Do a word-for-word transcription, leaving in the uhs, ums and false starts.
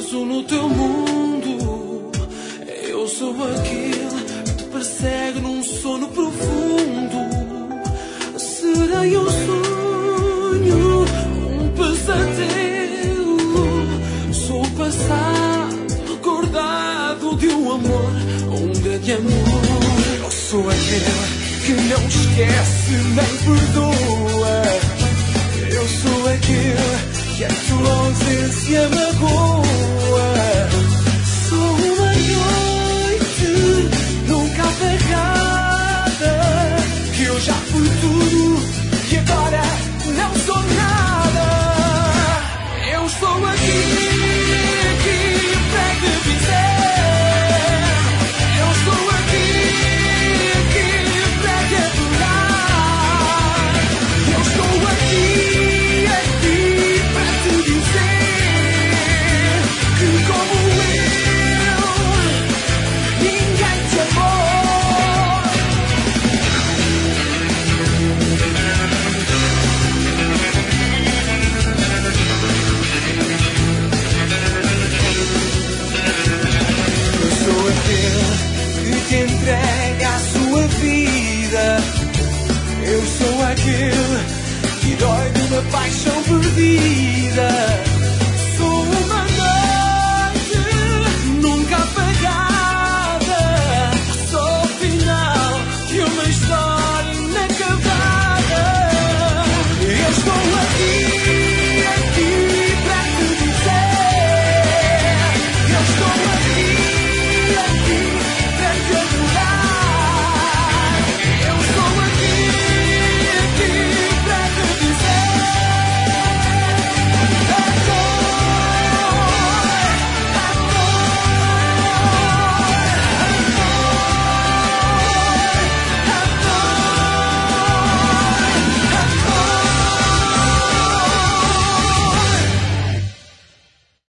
preso no teu mundo. Eu sou aquele que te persegue num sono profundo. Serei um sonho, um pesadelo. Sou o passado recordado de um amor, um grande amor. Eu sou aquele que não esquece nem perdoa. Eu sou aquele que a tua ausência magoa.